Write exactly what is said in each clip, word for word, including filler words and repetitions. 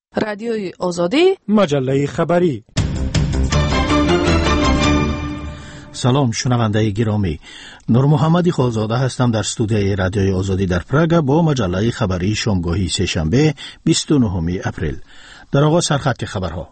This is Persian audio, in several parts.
رادیوی آزادی، مجله خبری. سلام شنونده گرامی، نور محمدی خالزاده هستم در استودیوی رادیوی آزادی در پراگ با مجله خبری شامگاهی سه‌شنبه بیست و نهم اپریل. در آغاز سرخط خبرها.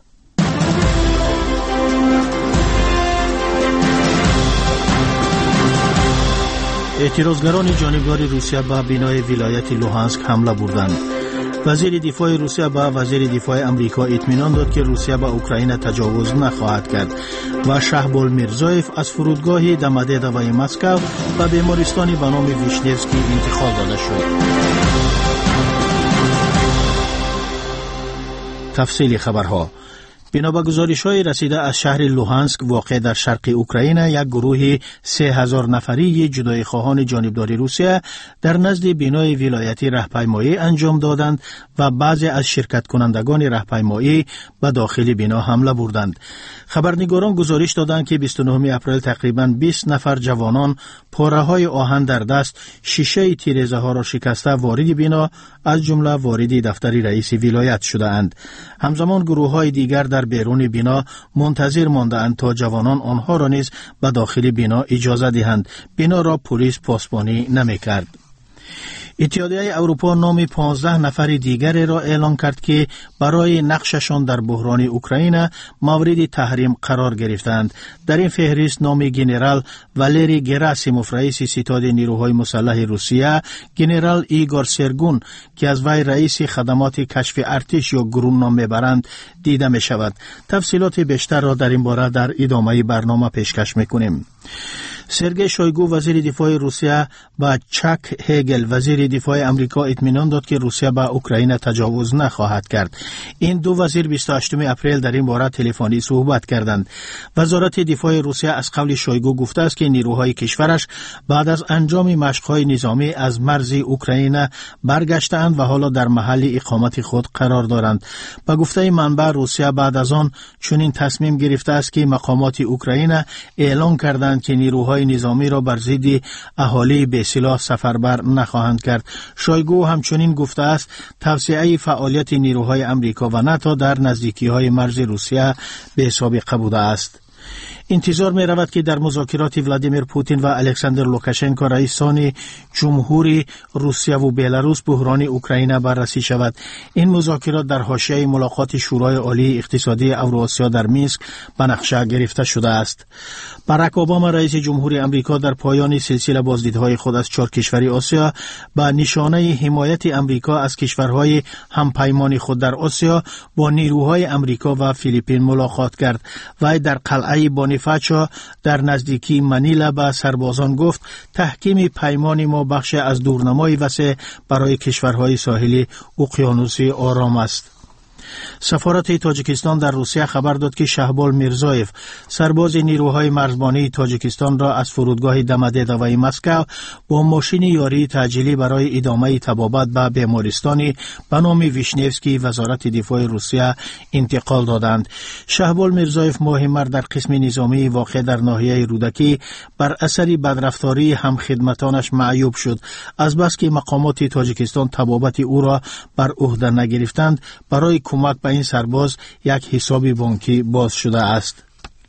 اعتراضگران جانبدار روسیه به بنای ولایت لوهانسک حمله بردند. وزیر دفاع روسیه به وزیر دفاع امریکا اطمینان داد که روسیه به اوکراین تجاوز نخواهد کرد و شهبال میرزایف از فرودگاه دمددوای مسکو به بیمارستانی به نام ویشنیوسکی انتقال داده شد. تفصیل خبرها. بنا به گزارش‌های رسیده از شهر لوهانسک واقع در شرق اوکراین، یک گروه سه هزار نفری جدای خواهان جانبدار روسیه در نزد بنای ولایتی راهپیمایی انجام دادند و بعضی از شرکت کنندگان راهپیمایی به داخل بنا حمله بردند. خبرنگاران گزارش دادند که بیست و نهم اپریل تقریباً بیست نفر جوانان پاره‌های آهن در دست شیشه تیره‌ها را شکسته وارد بنا، از جمله وارد دفتر رئیس ولایت شدند. همزمان گروه‌های دیگر در بیرون بنا منتظر مانده‌اند تا جوانان آنها را نیز به داخل بنا اجازه دهند. بنا را پلیس پاسبانی نمی‌کرد. اتحادیه اروپا نام پانزده نفر دیگر را اعلام کرد که برای نقششان در بحران اوکراین مورد تحریم قرار گرفتند. در این فهرست نام گنرال والری گراسیموف رئیس ستاد نیروهای مسلح روسیه، گنرال ایگور سرگون که از وی رئیس خدمات کشف ارتش یا گرون نام میبرند دیده می شود. تفصیلات بیشتر را در این باره در ادامه برنامه پیشکش میکنیم. سرگئی شویگو وزیر دفاع روسیه با چاک هگل وزیر دفاع امریکا اطمینان داد که روسیه به اوکراین تجاوز نخواهد کرد. این دو وزیر بیست و هشتم اپریل در این باره تلفنی صحبت کردند. وزارت دفاع روسیه از قول شویگو گفته است که نیروهای کشورش بعد از انجام مشق‌های نظامی از مرز اوکراین برگشتند و حالا در محل اقامت خود قرار دارند. به گفته منبع روسیه بعد از آن چنین تصمیم گرفته است که مقامات اوکراین اعلام کردند که نیروهای نظامی را بر ضد اهالی بی سلاح سفربر نخواهند کرد. شویگو همچنین گفته است توسعه فعالیت نیروهای امریکا و ناتو در نزدیکی‌های مرز روسیه به سابقه بوده است. انتظار می رود که در مذاکرات ولادیمیر پوتین و الکساندر لوکاشنکو رئیسان جمهوری روسیه و بلاروس بحران اوکراین بررسی شود. این مذاکرات در حاشیه ملاقات شورای عالی اقتصادی اوراسیا در مینسک به نقشه گرفته شده است. باراک اوباما رئیس جمهوری امریکا در پایان سلسله بازدیدهای خود از چهار کشور آسیا با نشانه حمایت امریکا از کشورهای همپیمان خود در آسیا با نیروهای امریکا و فیلیپین ملاقات کرد. وی در قلعه بونیفاچو در نزدیکی منیلا به سربازان گفت تحکیم پیمان ما بخش از دورنمای وسیع برای کشورهای ساحلی اقیانوس آرام است. سفارت تاجیکستان در روسیه خبر داد که شهبال میرزایف سرباز نیروهای مرزبانی تاجیکستان را از فرودگاه دمددوای مسکو با ماشین یاری تعجیلی برای ادامه طبابت به بیمارستانی به نام ویشنیوسکی وزارت دفاع روسیه انتقال دادند. شهبال میرزایف ماه مرد در قسم نظامی واقع در ناحیه رودکی بر اثر بدرفتاری همخدمتانش معیوب شد. از بس که مقامات تاجیکستان طبابت او را بر عهده نگرفتند، برای کمک به این سرباز یک حساب بانکی باز شده است.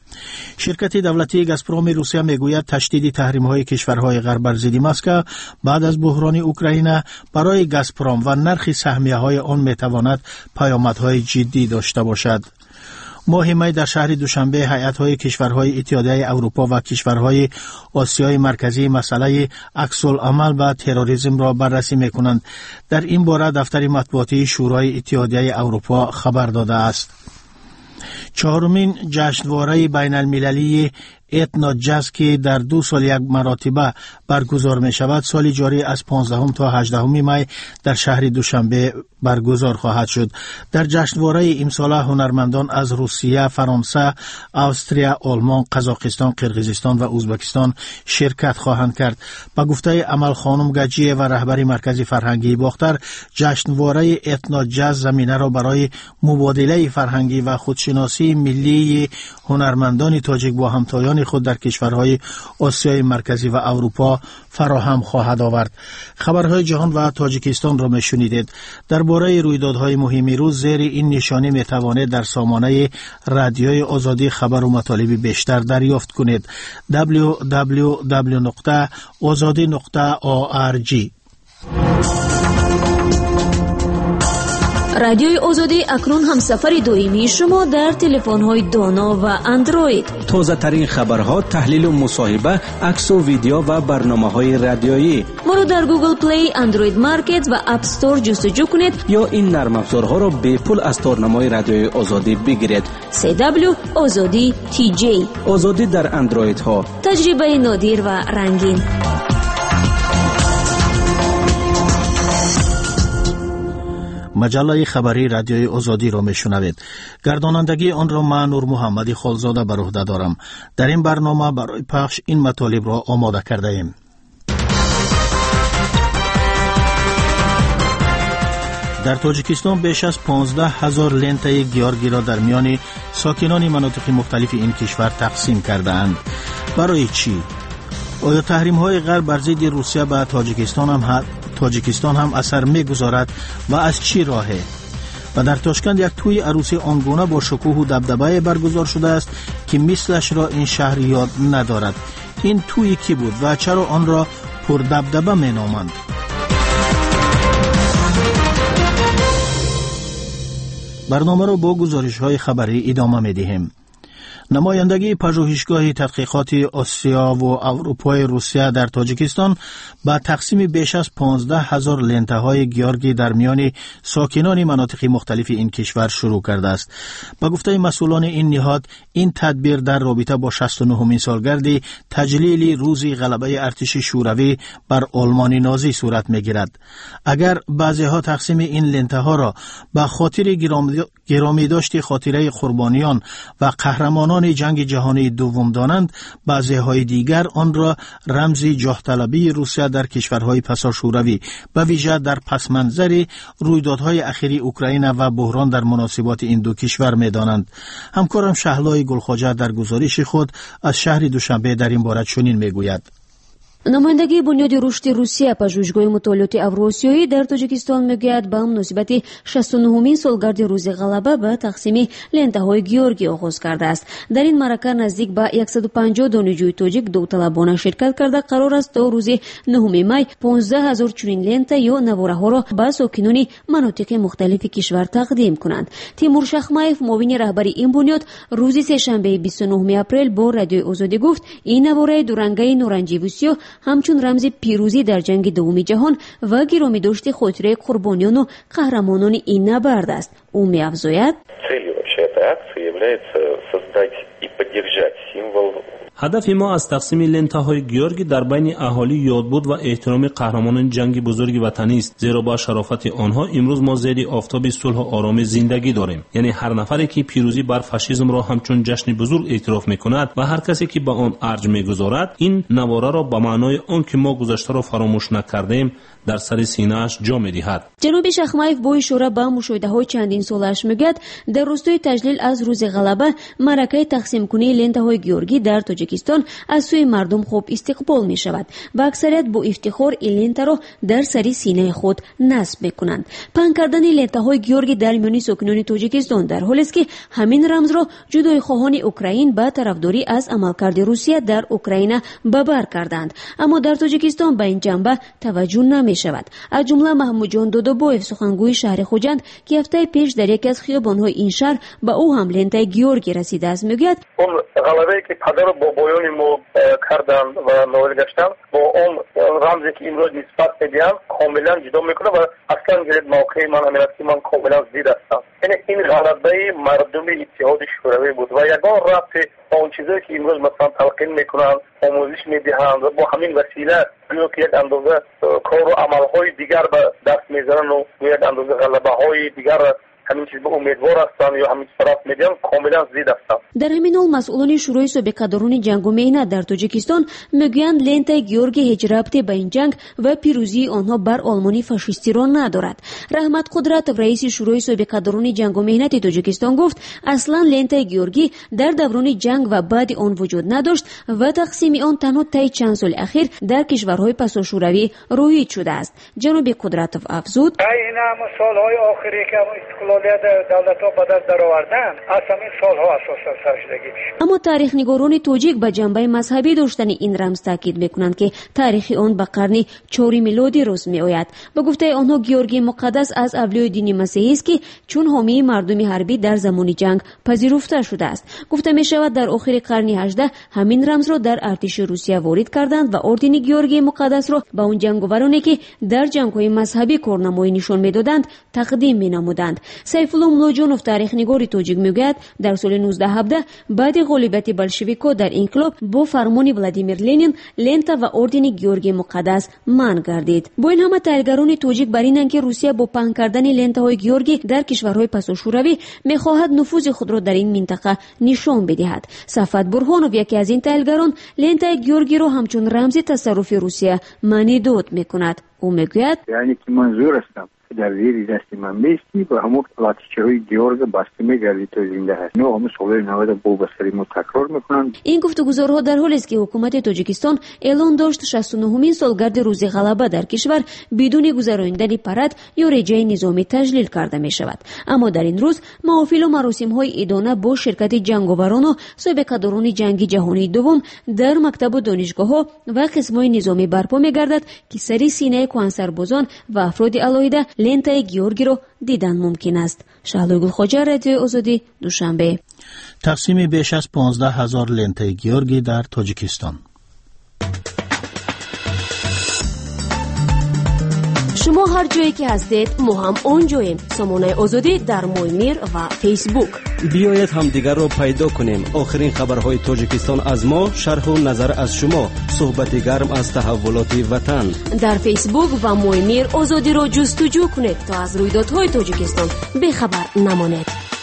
شرکت دولتی گازپروم روسیه میگوید تشدید تحریم‌های کشورهای غرب بر ضد مسکو بعد از بحران اوکراین برای گازپروم و نرخ سهمیه‌های آن میتواند پیامدهای جدی داشته باشد. ماه می در شهر دوشنبه هیئت‌های کشورهای اتحادیه اروپا و کشورهای آسیای مرکزی مسئله عکس‌العمل با تروریسم را بررسی می‌کنند. در این باره دفتر مطبوعاتی شورای اتحادیه اروپا خبر داده است. چهارمین جشنواره بین المللی اتنا جاز که در دو سال یک مرتبه برگزار می شود، سال جاری از پانزدهم تا هجدهم می در شهر دوشنبه برگزار خواهد شد. در جشنواره امسال هنرمندان از روسیه، فرانسه، استریا، آلمان، قزاقستان، قرقیزستان و ازبکستان شرکت خواهند کرد. با گفته امل خانم گجی و رهبر مرکز فرهنگی باختر، جشنواره اتنا جاز زمینه را برای مبادله فرهنگی و خودشناسی ملی هنرمندان تاجیک با همتایان کردن خود در کشورهای آسیای مرکزی و اروپا فراهم خواهد آورد. خبرهای جهان و تاجیکستان را میشنیدید. درباره رویدادهای مهم روز زیر این نشانی میتوانید در سامانه رادیوی آزادی خبر و مطالب بیشتر دریافت کنید. دبلیو دبلیو دبلیو نقطه آزادی نقطه او آر جی. رادیوی آزادی اکنون هم سفر دائمی شما در تلفن‌های دانا و اندروید. تازه ترین خبرها، تحلیل و مصاحبه، عکس و ویدیو و برنامه‌های رادیویی. ما رو در گوگل پلی، اندروید مارکت و اپ استور جستجو کنید یا این نرم افزارها را به پول از تارنمای رادیوی آزادی بگیرید. سی دبلیو آزادی تی جی. آزادی در اندروید ها. تجربه نادر و رنگین. مجله خبری رادیوی آزادی را میشنوید. گردانندگی آن را من نور محمدی خالزاده بر عهده دارم. در این برنامه برای پخش این مطالب را آماده کرده ایم. در تاجیکستان بیش از پانزده هزار لنته گیارگی را در میان ساکنان مناطق مختلف این کشور تقسیم کرده اند. برای چی؟ آیا تحریم های غرب بر ضد روسیه به تاجیکستان هم تاجیکستان هم اثر می‌گذارد و از چی راهه؟ و در تاشکند یک توی عروسی آنگونه با شکوه و دبدبه برگزار شده است که مثلش را این شهر یاد ندارد. این توی کی بود و چرا آن را پر دبدبه می‌نامند؟ برنامه را با گزارش‌های خبری ادامه می‌دهیم. نمایندگی پژوهشگاه تحقیقات آسیا و اروپای روسیه در تاجیکستان با تقسیم بیش از پانزده هزار لنته های گیارگی در میان ساکنان مناطق مختلف این کشور شروع کرده است. با گفته مسئولان این نهاد، این تدبیر در رابطه با شصت و نهمین سالگرد تجلیل روز غلبه ارتش شوروی بر آلمان نازی صورت میگیرد. اگر بعضی ها تقسیم این لنته ها را به خاطر گرامی داشت خاطره قربانیان و قهرمانان جنگ جهانی دوم دانند، بعضی های دیگر آن را رمز جاه طلبی روسیه در کشورهای پسا شوروی و ویژه در پس منظر رویدادهای اخیری اوکراین و بحران در مناسبات این دو کشور می‌دانند. همکارم شهلای گلخواجه در گزارش خود از شهر دوشنبه در این باره چنین میگوید. نمایندگی بنیاد رشد روسیه پژوهشگاه مطالعات اوراسیایی در تاجیکستان میگوید با مناسبت شصت و نهمین سالگرد روز غلبه به تقسیم لنته‌های گیورگی آغاز کرده است. در این معرکه نزدیک به صد و پنجاه دانشجوی تاجیک داوطلبانه شرکت کرده قرار است تا روز نهم می پانزده هزار چنین لنته یا نواره‌ها را به ساکنان مناطق مختلف کشور تقدیم کنند. تیمور شخمایف معاون رهبری این بنیاد روز سه‌شنبه بیست و نهم اپریل با رادیوی آزادی گفت این نواره دورنگی نارنجی و سیاه همچون رمز پیروزی در جنگ دوم جهان و گرامی داشت خاطره قربانیان و قهرمانان این نبرد است. او می‌افزاید هدف ما از تقسیم لنته‌های گیورگی در بین اهالی یادبود و احترام قهرمانان جنگ بزرگ وطنی است، زیرا با شرافت آنها امروز ما زیر آفتاب صلح و آرام زندگی داریم. یعنی هر نفری که پیروزی بر فاشیسم را همچون جشن بزرگ اعتراف می‌کند و هر کسی که به آن ارج می‌گذارد، این نواره را به معنای آن که ما گذشته را فراموش نکردیم در سر سینه‌اش جا می‌دهد. جناب شخمایف با اشاره به مشاهده‌های چندین سالش میگوید در روستای تجلیل از روز غلبه معرکه تقسیم کنی لنته‌های گیورگی در تاجیکستان از سوی مردم خوب استقبال می شود و اکثریت با افتخار این لنته را در سری سینه خود نصب می کنند. پهن کردن لنته های گیورگی در میان ساکنان تاجیکستان در حالی است که همین رمز را جدای خواهان اوکراین به طرفداری از عملکرد روسیه در اوکراین به بر کردند، اما در تاجیکستان به این جنبه توجه نمی شود. از جمله محمود جان دودوبایف سخنگوی شهر خوجند که هفته پیش در یکی از خیابان‌های این شهر به او هم لنته گیورگی رسیده است میگوید اون غلبه‌ای که پدر بابایان ما کردن و نائل گشتن با اون رمزی که امروز نسبت میدیم کاملا جدا میکنه و اصلا گرد موقع من امنیتی من کاملا زید هستم. یعنی این غلبه مردم اتحاد شوروی بود و یگان رفت با اون چیزایی که امروز مثلا تلقین میکنن آموزش میدهند و با همین وسیله گویا که یک اندازه کار و عملهای دیگر به دست میزنن و یک اندازه غلبه های دیگر همین چیز به امیدوار هستند یا همین طرف میگن کاملا ضد هستند. در همین حال مسئولان شورای سابق درون جنگ و مهنت در تاجیکستان میگویند لنتای گیورگی هیچ ربطی به این جنگ و پیروزی آنها بر آلمانی فاشیستی را ندارد. رحمت قدرت رئیس شورای سابق درون جنگ و مهنت تاجیکستان گفت اصلا لنتای گیورگی در دوران جنگ و بعد آن وجود نداشت و تقسیم آن تنها طی چند سال اخیر در کشورهای پساشوروی رویج شده است. جناب قدرتوف افزود این همه سالهای آخری که استقلالیت دولت‌ها به دست درآوردن از همین سالها اساسا سرشدگی. اما تاریخ نگاران تاجیک به جنبه مذهبی داشتن این رمز تاکید میکنند که تاریخ آن به قرن چهارم میلادی روز میآید. به گفته آنها گیورگی مقدس از اولیای دین مسیحی است که چون حامی مردم حربی در زمان جنگ پذیرفته شده است. گفته می شود در آخر قرن هجدهم همین رمز را در ارتش روسیه وارد کردند و اردن گیورگی مقدس را به اون جنگاورانی که در جنگ‌های مذهبی کارنمایی نشان میدادند تقدیم مینمودند. سیف الله ملاجانوف تاریخ نگار تاجیک میگوید در سال نوزده هفده بعد غالبیت بلشویک‌ها در انقلاب با فرمان ولادیمیر لنین لنتا و اردن گیورگی مقدس منع گردید. با این همه تحلیلگران تاجیک بر اینند که روسیه با پهن کردن لنتاهای گیورگی در کشورهای پساشوروی می‌خواهد نفوذ خود را در این منطقه نشان بدهد. صفوت برهانوف یکی از این تحلیلگران لنتای گیورگی را همچون رمز تصرف روسیه معنی داد می‌کند. او میگوید یعنی که منظور است در زیر دست من بیستی و همون لاتیچه های گیورگ بسته میگردی تا زنده هست. نو همون سالهای نود با بسری ما تکرار میکنند. این گفتگوزارها در حالی است که حکومت تاجیکستان اعلان داشت شصت و نهمین سالگرد روز غلبه در کشور بدون گذراندن پرد یا رجای نظامی تجلیل کرده می شود. اما در این روز محافل و مراسم های عیدانه با شرکت جنگاوران و سابقه‌داران جنگ جهانی دوم در مکتب و دانشگاه ها و قسم‌های نظامی برپا میگردد که سری سینه کهن‌سربازان و افراد علاهیده لنتای گیورگی رو دیدن ممکن است. شهلا گلخواجه، رادیو آزادی، دوشنبه. تقسیم بیش از پانزده هزار لنتای گیورگی در تاجیکستان. شما هر جایی که هستید ما هم اونجاییم. سامانه آزادی در مویمیر و فیسبوک. بیایید هم دیگر رو پیدا کنیم. آخرین خبرهای تاجیکستان از ما، شرح و نظر از شما، صحبت گرم از تحولات وطن. در فیسبوک و مویمیر آزادی رو جستجو کنید تا از رویدادهای تاجیکستان بخبر نمانید.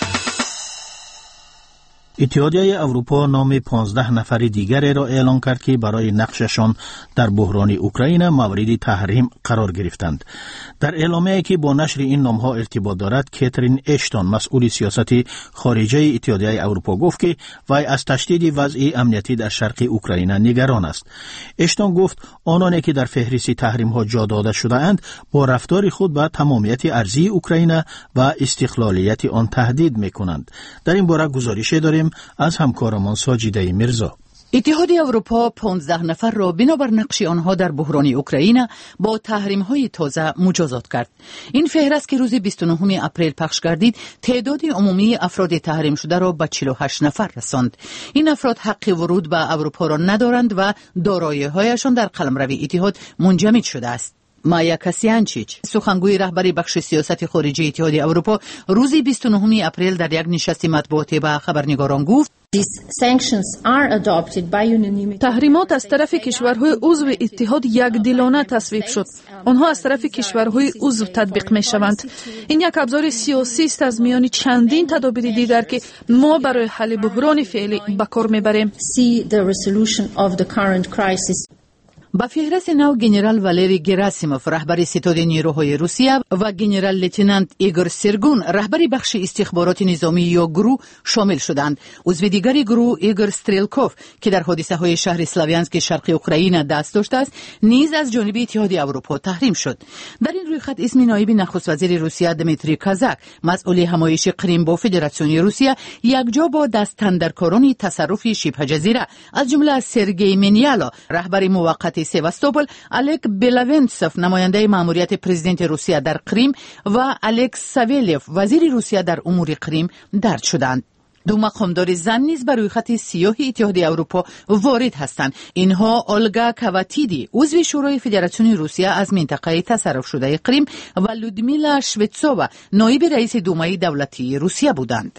اتحادیه اروپا نام پانزده نفر دیگر را اعلان کرد که برای نقششان در بحران اوکراین مورد تحریم قرار گرفتند. در اعلامیه‌ای که با نشر این نام‌ها ارتباط دارد، کاترین اشتون مسئول سیاست خارجه اتحادیه اروپا گفت که وی از تشدید وضع امنیتی در شرق اوکراین نگران است. اشتون گفت آنانی که در فهرست تحریم‌ها جا داده شده‌اند با رفتار خود به تمامیت ارضی اوکراین و استقلالیت آن تهدید می‌کنند. در این باره گزارش داریم از همکارمان ساجیده میرزا. اتحاد اروپا پانزده نفر را بنابر نقش آنها در بحران اوکراین با تحریم‌های تازه مجازات کرد. این فهرست که روز بیست و نهم اپریل پخش گردید، تعداد عمومی افراد تحریم شده را به چهل و هشت نفر رساند. این افراد حق ورود به اروپا را ندارند و دارایی‌هایشان در قلمرو اتحاد منجمد شده است. مایا کاسیانچیچ، سخنگوی رهبری بخش سیاست خارجی اتحاد اروپا، روز بیست و نهم اپریل در یک نشست مطبوعاتی با خبرنگاران گفت تحریمات از طرف کشورهای عضو اتحاد یکدلانه تصویب شد. آنها از طرف کشورهای عضو تطبیق می شوند. این یک ابزار سیاسی است از میان چندین تدابیر دیگر که ما برای حل بحران فعلی به کار می بریم. با فهرست نو گنرال والری گراسیموف رهبر ستاد نیروهای روسیه و گنرال لیتنانت ایگور سرگون رهبر بخش استخبارات نظامی یا گروه شامل شدند. عضو دیگری گروه ایگور استریلکوف که در حادثه های شهر سلاویانسک شرق اوکراین دست داشته است نیز از جانب اتحاد اروپا تحریم شد. در این رویخط اسم نایب نخست وزیر روسیه دمیتری کازاک مسئول همایش کریم با فدراسیون روسیه یکجا با دستاندرکاران تصرف شبه جزیره از جمله سرگئی منیالا رهبر موقت سواستوپل، الک بلاونتسوف نماینده ماموریت پرزیدنت روسیه در کریم و الکس ساویلیف وزیر روسیه در امور کریم درد شدند. دو مقامدار زن نیز بر روی خط سیاه اتحاد اروپا وارد هستند. اینها اولگا کاواتیدی عضو شورای فدراسیون روسیه از منطقه تصرف شده کریم و لودمیلا شویتسووا نایب رئیس دومای دولتی روسیه بودند.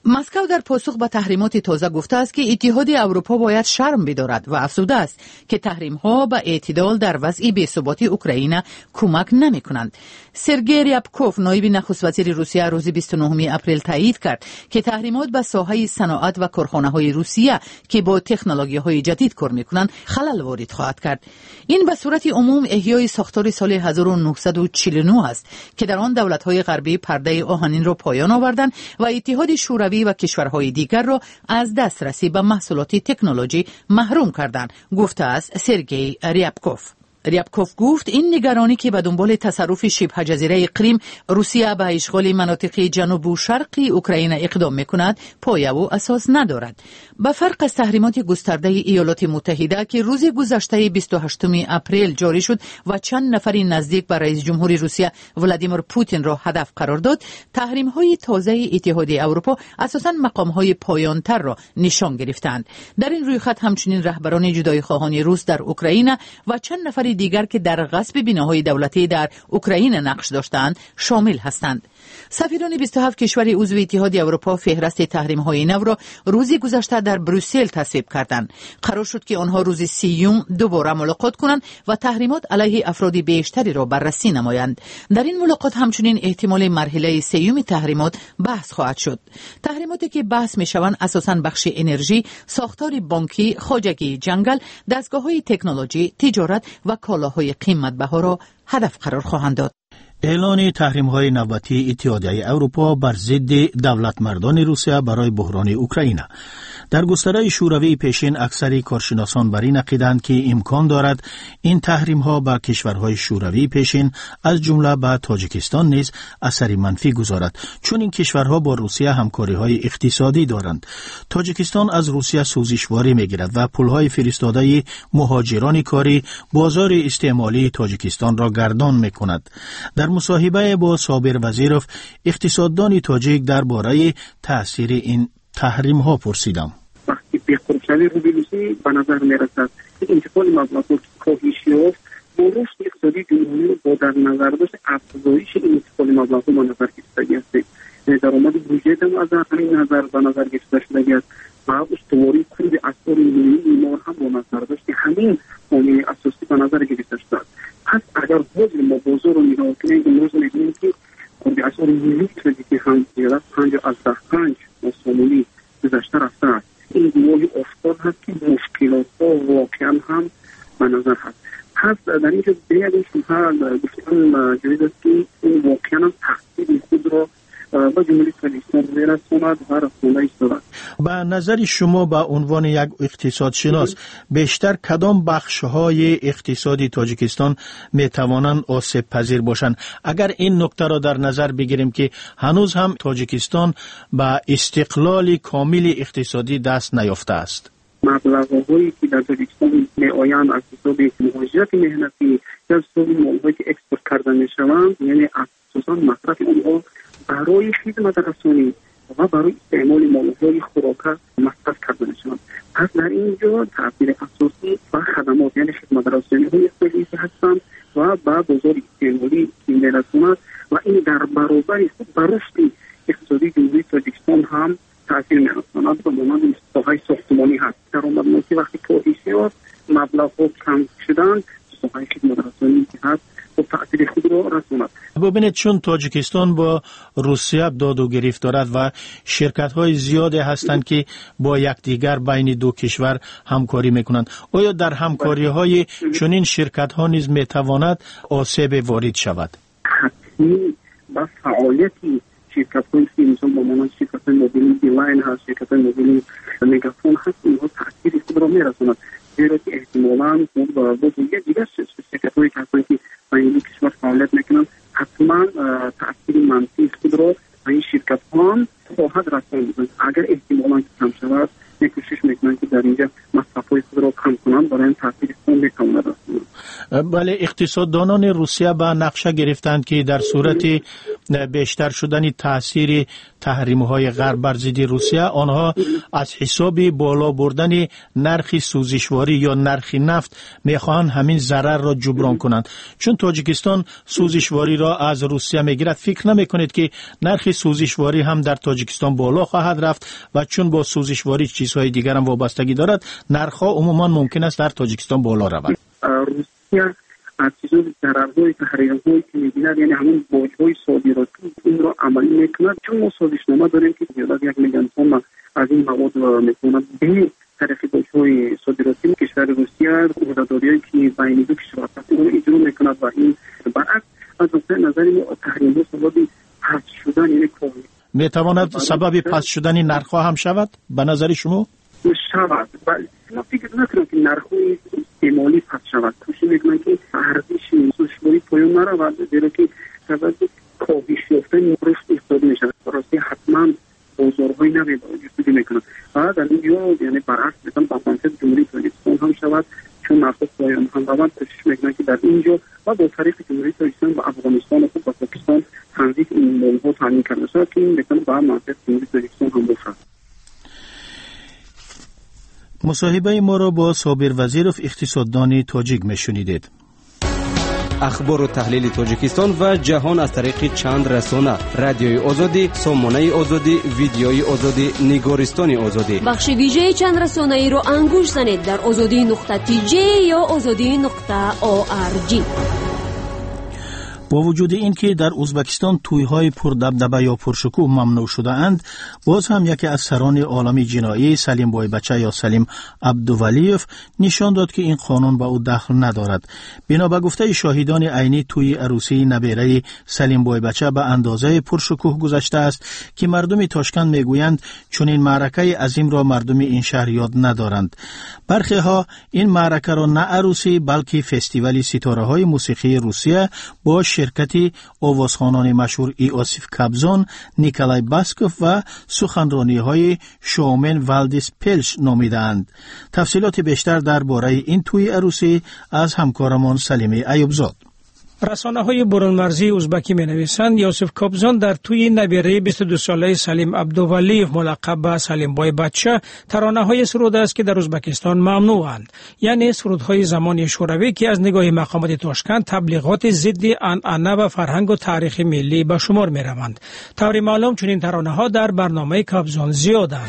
مسکو در پاسخ به تحریمات تازه گفته است که اتحاد اروپا باید شرم بدارد و افزوده است که تحریم‌ها به اعتدال در وضع بی‌ثباتی اوکراین کمک نمی‌کنند. سرگئی ریابکوف نایب نخست وزیر روسیه روز بیست و نهم اپریل تایید کرد که تحریمات به ساحه صنعت و کارخانه‌های روسیه که با تکنولوژی‌های جدید کار می‌کنند خلل وارد خواهد کرد. این به صورت عموم احیای ساختار سال هزار و نهصد و چهل و نه است که در آن دولت‌های غربی پرده آهنین را پایان آوردند و اتحاد شوروی و کشورهای دیگر را از دسترسی به محصولات تکنولوژی محروم کردند، گفته است سرگئی ریابکوف. ریابکوف گفت این نگرانی که به دنبال تصرف شبه جزیره کریم روسیه به اشغال مناطق جنوب و شرقی اوکراین اقدام میکند پایه و اساس ندارد. به فرق از تحریمات گسترده ایالات متحده که روز گذشته بیست و هشتم اپریل جاری شد و چند نفری نزدیک به رئیس جمهور روسیه ولادیمیر پوتین را هدف قرار داد، تحریم های تازه اتحاد اروپا اساساً مقام های پایانتر را نشان گرفتند. در این رویخط همچنین رهبران جدایی خواهان روس در اوکراین و چند نفر دیگر که در غصب بناهای دولتی در اوکراین نقش داشتند شامل هستند. سفیران بیست و هفت کشور عضو اتحاد اروپا فهرست تحریم‌های نو را روز گذشته در بروسل تصویب کردند. قرار شد که آنها روز سیوم دوباره ملاقات کنند و تحریمات علیه افراد بیشتری را بررسی نمایند. در این ملاقات همچنین احتمال مرحله سیوم تحریمات بحث خواهد شد. تحریماتی که بحث می‌شوند اساساً بخش انرژی، ساختار بانکی، خواجگی جنگل، دستگاه‌های تکنولوژی، تجارت و کالاهای قیمت‌بها را هدف قرار خواهند داد. اعلان تحریم‌های نوبتی اتحادیه اروپا بر ضد دولتمردان روسیه برای بحران اوکراین. در گستره شوروی پیشین اکثر کارشناسان بر این عقیدند که امکان دارد این تحریم‌ها بر کشورهای شوروی پیشین از جمله به تاجیکستان نیز اثر منفی گذارد، چون این کشورها با روسیه همکاری‌های اقتصادی دارند. تاجیکستان از روسیه سوزشواری می‌گیرد و پول‌های فرستاده مهاجران کاری بازار استعمالی تاجیکستان را گردان می‌کند. در مصاحبه با صابر وزیروف اقتصاددان تاجیک درباره تأثیر این تحریم ها پرسیدم. وقتی به‌خروشی روبی روسی به نظر می‌رسد که انتقال مبلغات کاهش یافت با رشد اقتصادی جمهوری با در نظر داشت افزایش این انتقال مبلغات به نظر گرفتگی است. درآمد بودجه هم از همین نظر به نظر گرفته شده است و استواری کل اسعار ملی ایمان هم با نظر داشت که همین عامل اساسی به نظر گرفته شده است. پس اگر حاضر ما بازار رو نگاه کنیم امروز می‌بینیم که کل اسعار ملی کردیتی هم زیاد پنج از ده پنج مسئولی گذشته رفته است. این گواهی افتاد هست که مشکلات ها واقعا هم به نظر هست. پس در اینجا باید شما گفتن جدید است که این واقعا تحصیل خود را با جمهوری تاجیکستان برساند و رسانه ایستاد. به نظر شما به عنوان یک اقتصادشناس بیشتر کدام بخش‌های اقتصادی تاجیکستان می‌توانند آسیب پذیر باشند؟ اگر این نکته را در نظر بگیریم که هنوز هم تاجیکستان به استقلال کامل اقتصادی دست نیافته است. مبلغ‌هایی که در تاجیکستان می‌آیند از حساب مهاجرت مهنتی یا از حساب مال‌هایی که اکسپورت کرده می‌شوند، یعنی اساساً مصرف آنها برای خدمت رسانی و برای استعمال مال‌های خوراک مصرف کرده می‌شوند. پس در اینجا تأثیر اساسی و خدمات یعنی خدمت رسانی‌های اقتصادی هستند و به بازار استعمالی می‌رساند و این در برابر خود بر رشد اقتصادی جمهوری تاجیکستان هم تأثیر می‌رساند. به مانند ساحه ساختمانی هست. درآمدی وقتی کاهش یافت مبلغ‌ها کم شدند، ساحه خدمت رسانی که هست و تأثیر خود را رساند. ببینید چون تاجیکستان با روسیه داد و گریفت دارد و شرکت‌های زیادی هستند که با یکدیگر بین دو کشور همکاری می‌کنند، آیا در همکاری‌های چنین شرکت‌ها نیز می‌تواند آسیب وارد شود؟ حتمی با فعالیتی شرکت‌های مثل با مانند شرکت موبیلی بیلاین هست، شرکت موبیلی مگافون هست، اینها تأثیر خود را می‌رساند. زیرا که احتمالاً خود با دیگر دیگر شرکت‌هایی که هستند که این کشور فعالیت میکنند حتما تأثیر منفی خود را به این شرکت ها خواهد رساند. اگر احتمالاً کم شود کوشش میکنند که در اینجا مصرف‌های خود را کم کنند، برای این تأثیر خود میتواند رساند. بله، اقتصاددانان روسیه به نقشه گرفتند که در صورت بیشتر شدن تاثیر تحریم‌های غرب بر ضد روسیه، آنها از حساب بالا بردن نرخ سوزشواری یا نرخ نفت میخواهند همین ضرر را جبران کنند. چون تاجیکستان سوزشواری را از روسیه میگیرد، فکر نمیکنید که نرخ سوزشواری هم در تاجیکستان بالا خواهد رفت و چون با سوزشواری چیزهای دیگر هم وابستگی دارد، نرخ‌ها عموما ممکن است در تاجیکستان بالا رود. روسیه از چیزهای ضررهای تحریم‌هایی که می‌بیند، یعنی همون باج‌های صادراتی این را عملی می‌کند. چون ما سازشنامه داریم که زیاد از یک میلیون تن از این مواد را می‌کند به طرف باج‌های صادراتی کشور روسیه، قراردادهایی که بین دو کشور هست اون اجرا می‌کند و این برعکس از نظر ما تحریم‌ها سبب پست شدن یعنی کاهش می‌تواند سبب پست شدن نرخ‌ها هم شود به نظر شما؟ شود. ما فکر نکنم که نرخ‌های استعمالی پست شود. کوشش میکنن که ارزش سوزشواری پایان نرود، زیرا که سبب کاهش یافتن رشد اقتصادی میشود. راستی حتما بازارهای نوی جستجو میکنن و در اینجا یعنی برعکس مثلا با منطقه جمهوری تاجیکستان هم شود، چون نرخ‌ها پایان هم روند کوشش میکنن که در اینجا و با طریق جمهوری تاجیکستان و افغانستان و پاکستان تنظیم این مولها تامین کرده شود که این میتونه با منطقه جمهوری تاجیکستان هم باشد. مصاحبه ما را با صابر وزیرов اقتصاددان تاجیک میشنیدید. اخبار و تحلیل تاجیکستان و جهان از طریق چند رسانه: رادیوی آزادی، سامانه آزادی، ویدیوی آزادی، نگارستان آزادی. بخش ویژه چند رسانه ای رو انگوش زنید در آزادی نقطه تی جی یا آزادی نقطه او آر جی. با وجود اینکه در ازبکستان توی‌های پردبدبه یا پرشکوه ممنوع شده اند، باز هم یکی از سران عالمی جنایی سلیم بایبچه یا سلیم عبدولیف نشان داد که این قانون با او دخل ندارد. بنا به گفته شاهدان عینی، توی عروسی نبیره سلیم بایبچه به اندازه پرشکوه گذشته است که مردم تاشکند میگویند چون این معرکه عظیم را مردم این شهر یاد ندارند. برخی ها این معرکه را نه عروسی بلکه فستیوال ستاره های موسیقی روسیه با شرکتی آوازخوانان مشهور ایوسیف کابزون، نیکولای باسکوف و سخنرانی های شومن والدیس پلش نامیدند. تفصیلات بیشتر درباره این توی عروسی از همکارمان سلیمی ایوبزاد. رسانه های برون مرزی ازبکی می نویسند یوسف کابزون در توی نبیره بیست و دو ساله سلیم عبدولیف ملقب به سلیم بای بچه ترانه های سروده است که در ازبکستان ممنوعند، یعنی سرودهای زمان شوروی که از نگاه مقامات تاشکند تبلیغات ضد عنعنه و فرهنگ و تاریخ ملی به شمار می روند. طوری معلوم چنین ترانه ها در برنامه کابزون زیادند.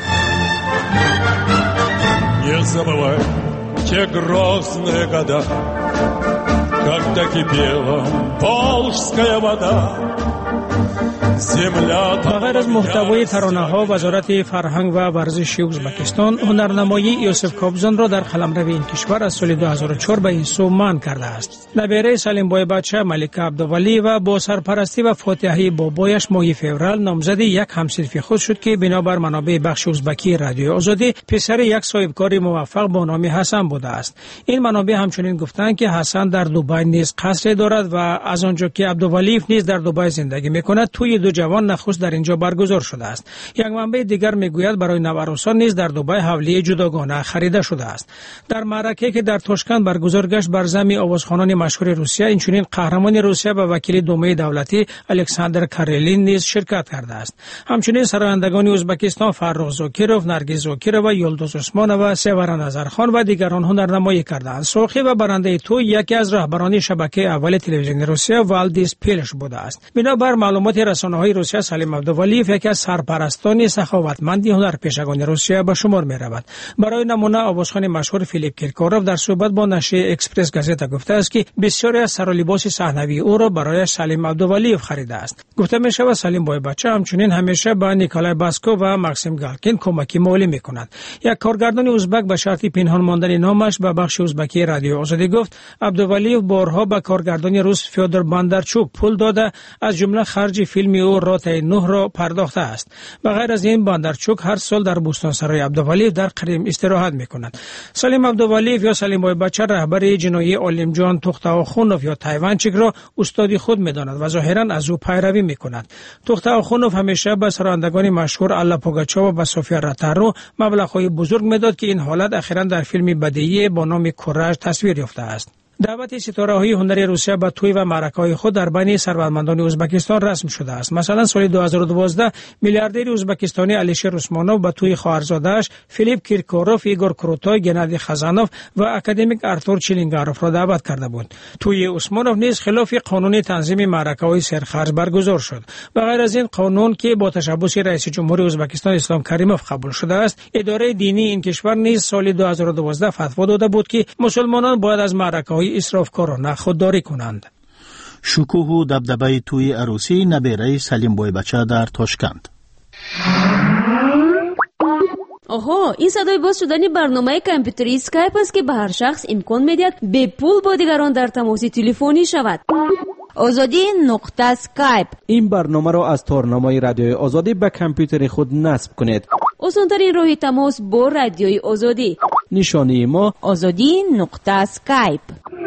Когда кипела волжская вода. بغیر از محتوای ترانه ها، وزارت فرهنگ و ورزش ازبکستان هنرنمایی یوسف کابزون را در قلمرو این کشور از سال دو هزار و چهار به این سو منع کرده است. نبیره سلیم بای بچه ملکه عبدولی و با سرپرستی و فاتحه بابایش ماه فوریه نامزد یک همصنفی خود شد که بنابر منابع بخش ازبکی رادیوی آزادی پسر یک صاحبکار موفق با نام حسن بوده است. این منابع همچنین گفتند که حسن در دبی نیز قصر دارد و از آنجا که عبدولیف نیز در دبی زندگی میکند توی دو جوان نخست در اینجا برگزار شده است. یک منبع دیگر میگوید برای نوعروسان نیز در دبی حوله جداگانه خریده شده است. در معرکه‌ای که در تاشکند برگزار گشت بر زمین آوازخوانان مشهور روسیه، اینچنین قهرمان روسیه و وکیل دومه دولتی الکساندر کارلین نیز شرکت کرده است. همچنین سرایندگان ازبکستان فرخ زاکیروف، نرگس زاکیرova، یلدوز عثمانova، سیورا نظرخان و دیگران هنرنمایی کردند. ساخی و برنده تو یکی از رهبران شبکه اول تلویزیون روسیه والدیس پلش بوده است. بنابر معلومات رسانه‌های روسیه، سلیم عبدولیف یکی از سرپرستان سخاوتمند هنرپیشگان روسیه به شمار می رود. برای نمونه آوازخوان مشهور فیلیپ کیرکوروف در صحبت با نشریه اکسپرس گازتا گفته است که بسیاری از سر و لباس صحنوی او را برای سلیم عبدولیف خریده است. گفته می شود سلیم بای بچه همچنین همیشه به نیکولای باسکو و ماکسیم گالکین کمکی مالی می کند. یک کارگردان ازبک به شرط پنهان ماندن نامش به بخش ازبکی رادیو آزادی گفت عبدولیف بارها به کارگردان روس فیودور باندارچوک پول داده، از جمله خرج فیلم او راتای نه را پرداخته است. بغیر از این باندارچوک هر سال در بوستانسرای عبدولیف در قریم استراحت میکند. سلیم عبدولیف یا سلیم بای بچه رهبر جنایی عالم جان توختاخونوف یا تایوانچیک را استادی خود میداند و ظاهرا از او پیروی میکند. توختاخونوف همیشه به سرندگان مشهور آلا پوگاچووا و سوفیا راتارو مبلغ‌های بزرگ میداد که این حالت اخیراً در فیلم بدیهی با نام کورаж تصویر یافته است. دعوت ستاره‌های هنری روسیه به توی و معرکه‌های خود در بین ثروتمندان ازبکستان رسم شده است. مثلا سال دو هزار و دوازده میلیاردر ازبکستانی الیشر اسمانوف به توی خواهرزاده‌اش فیلیپ کیرکوروف، ایگور کروتوی، گنادی خزانوف و اکادمیک ارتور چیلینگاروف را دعوت کرده بود. توی اسمانوف نیز خلاف قانون تنظیم معرکه‌های سرخرج برگزار شد. و غیر از این قانون که با تشبث رئیس جمهور ازبکستان اسلام کریموف قبول شده است، اداره دینی این کشور نیز سال دو هزار و دوازده فتوا داده بود که مسلمانان باید از معرکه‌های اسرافکارانه خودداری کنند. شکوه و دبدبه توی عروسی نبیره سلیم بویبچه در تاشکند. آها، این صدای باز شدن برنامه کامپیوتری اسکایپ است که به هر شخص امکان می‌دهد به پول با دیگران در تماس تلفنی شود. آزادی نقطه اسکایپ. این برنامه را از تارنمای رادیوی آزادی به کامپیوتر خود نصب کنید. آسان‌ترین راه تماس با رادیوی آزادی. نشانی ما آزادی نقطه اسکایپ.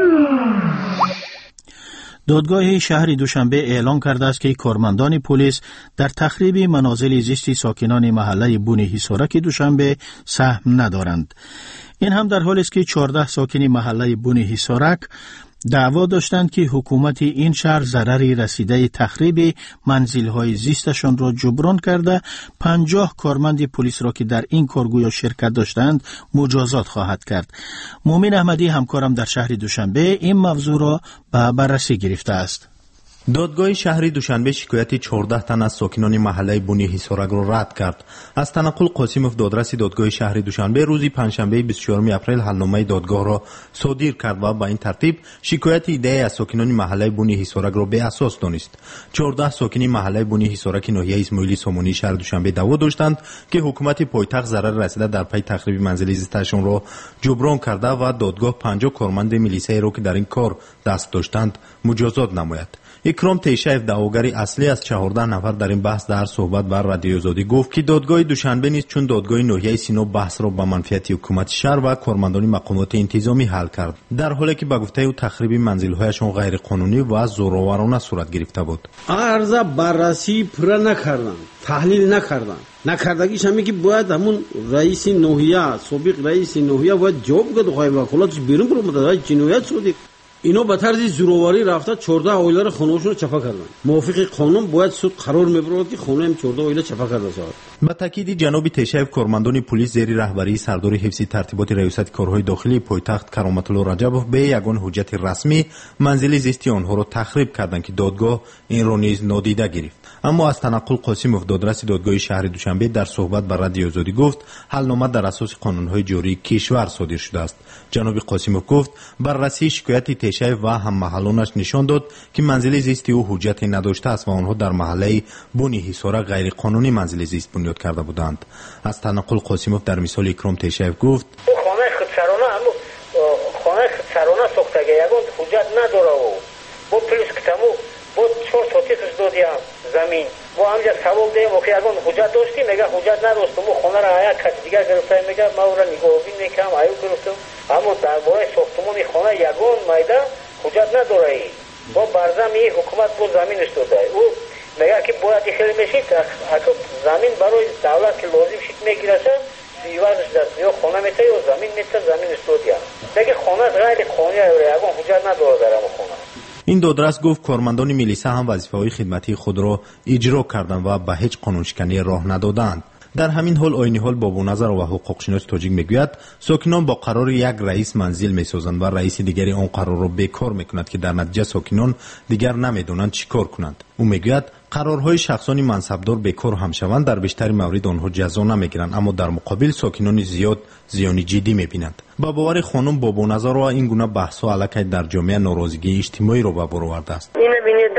دادگاه شهر دوشنبه اعلام کرده است که کارمندان پلیس در تخریب منازل زیستی ساکنان محله بونی حصارک دوشنبه سهم ندارند. این هم در حالی است که چهارده ساکن محله بونی حصارک دعوا داشتند که حکومت این شهر ضرری رسیده تخریب منزل‌های زیستشان را جبران کرده پنجاه کارمند پلیس را که در این کارگویا شرکت داشتند مجازات خواهد کرد. مومن احمدی همکارم در شهر دوشنبه این موضوع را به بررسی گرفته است. دادگاه شهر دوشنبه شکایت چهارده تن از ساکنان محله بونی حصارک را رد کرد. از تنقل قاسموف دادرس دادگاه شهر دوشنبه روز پنجشنبه بیست و چهارم اپریل حلنامه دادگاه را صادر کرد و با این ترتیب شکایت ایده از ساکنان محله بونی حصارک را به اساس دانست. چهارده ساکن محله بونی حصارک ناحیه اسماعیلی سامانی شهر دوشنبه دعوا داشتند که حکومت پایتخت ضرر رسیده در پی تخریب منزل زیستشان را جبران کرده و دادگاه پنجاه کارمند میلیسای را که در این کار دست داشتند مجازات نماید. اکرام تیشایف دعواگری اصلی از چهارده نفر در این بحث در صحبت بر رادیوی آزادی گفت که دادگاه دوشنبه نیز چون دادگاه ناحیه سینا بحث را به منفعت حکومت شهر و کارمندان مقامات انتظامی حل کرد، در حالی که به گفته او تخریب منزل‌هایشان غیر قانونی و زورآورانه صورت گرفته بود. عرضه بررسی پورا نکردند، تحلیل نکردند. نکردگیش همین که باید همون رئیس ناحیه، سابق رئیس ناحیه باید جواب بده، خواهی وکالتش بیرون برو متوجه جنایت شدید. اینا به طرز زوراوری رفته چهارده عائله را خانه‌شون رو چپا کردن. موافق قانون باید سود قرار می‌برد که خانه هم چهارده عائله چپا کرده شود. با تاکید جناب تیشایف کارمندان پلیس زیر رهبری سردار حفظ ترتیبات ریاست کارهای داخلی پایتخت کرامت الله رجبوف به یگان حجت رسمی منزل زیستی آنها را تخریب کردند که دادگاه این را نیز نادیده گرفت. اما از تنقل قاسموف دادرس دادگاه شهر دوشنبه در صحبت با رادیوی آزادی گفت حلنامه در اساس قانون‌های جاری کشور صادر شده است. جناب قاسموف گفت بررسی شکایت تیشایف و هم محلانش نشان داد که منزل زیستی او حجت نداشته است و آنها در محله بونی حصارک غیر قانونی منزل زیست بنیاد کرده بودند. از تنقل قاسموف در مثال اکرام تیشایف گفت خانه خودسرانه همو خانه خودسرانه ساختگی یگان حجت نداره و با پلیس کتمو با چهار ساعتی دادیم زمین با همجا سوال دیم و که یگان حجت داشتی میگه حجت نداشتم و خانه را یک کسی دیگر گرفته میگه ما او را نگاهبین میکنم ایو گرفتم اما درباره ساختمان خانه یگان میده حجت نداره ای با برزم ای حکومت با زمینش داده او میگه که باید خیلی میشید اگه زمین برای دولت که لازم شید میگیرشه ایوازش دست یا خانه میته یا زمین میته زمینش دادیم میگه خانه غیر قانونی یگان حجت نداره در اما خانه. این دادرس گفت کارمندان میلیسا هم وظیفه‌های خدمتی خود را اجرا کردند و به هیچ قانونشکنی راه ندادند. در همین حال آینی حال بابو نظر و حقوقشناس تاجیک میگوید ساکنان با قرار یک رئیس منزل میسازند و رئیس دیگری آن قرار را بیکار میکند که در نتیجه ساکنان دیگر نمیدونند چیکار کنند. او میگوید قرارهای شخصانی منصبدار بیکار هم شوند در بیشتر موارد آنها جزا نمیگیرند اما در مقابل ساکنان زیاد زیانی جدی میبینند. با باور خانم بابو نظر و این گونه بحث‌ها علیه در جامعه ناراضگی اجتماعی را به بار آورده است. این ببینید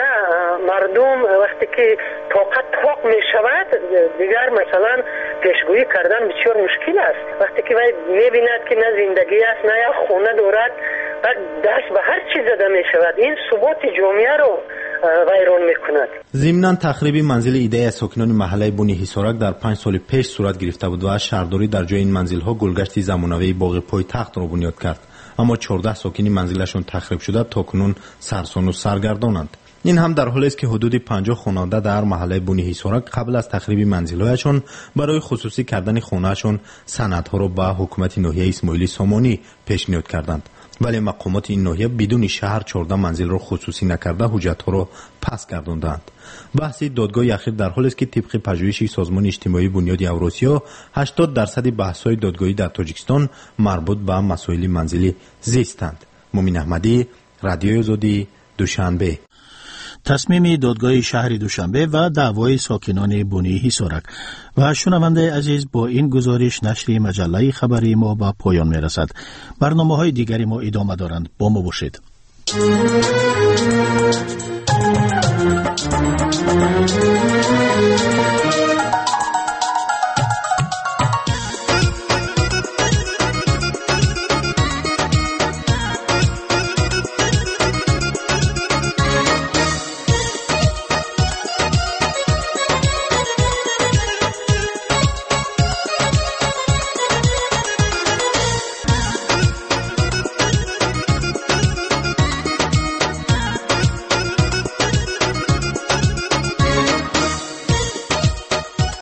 مردم وقتی که طاقت طاق میشود دیگر مثلا پیشگویی کردن بسیار مشکل است. وقتی که میبیند که نه زندگی است نه یک خونه دارد و دست به هر چیز زده میشود این ثبات جامعه رو ویران میکند. ضمناً تخریب منزل ایده ساکنان محله بونی حصارک در پنج سال پیش صورت گرفته بود و شهرداری در جای این منزل‌ها گلگشت زمانوی باغ پایتخت را بنیاد کرد اما چهارده ساکن منزلشون تخریب شده تاکنون سرسان و سرگردانند. این هم در حالی است که حدود پنجاه خانواده در محله بونی حصارک قبل از تخریب منزل‌هایشان برای خصوصی کردن خانه‌شان سندها را به حکومت ناحیه اسماعیلی سامانی پیشنهاد کردند. ولی مقامات این ناحیه بدون شهر چهارده منزل را خصوصی نکرده حجت‌ها را پس گرداندند. بحث دادگاه اخیر در حالی است که طبق پژوهش سازمان اجتماعی بنیاد اوراسیا هشتاد درصد بحث‌های دادگاهی در تاجیکستان مربوط به مسائل منزلی زیستند. مومن احمدی، رادیوی آزادی، دوشنبه. تصمیم دادگاه شهر دوشنبه و دعوای ساکنان بنی حصارک. و شنونده عزیز، با این گزارش نشر مجله خبری ما به پایان می رسد. برنامه های دیگری ما ادامه دارند. با ما باشید.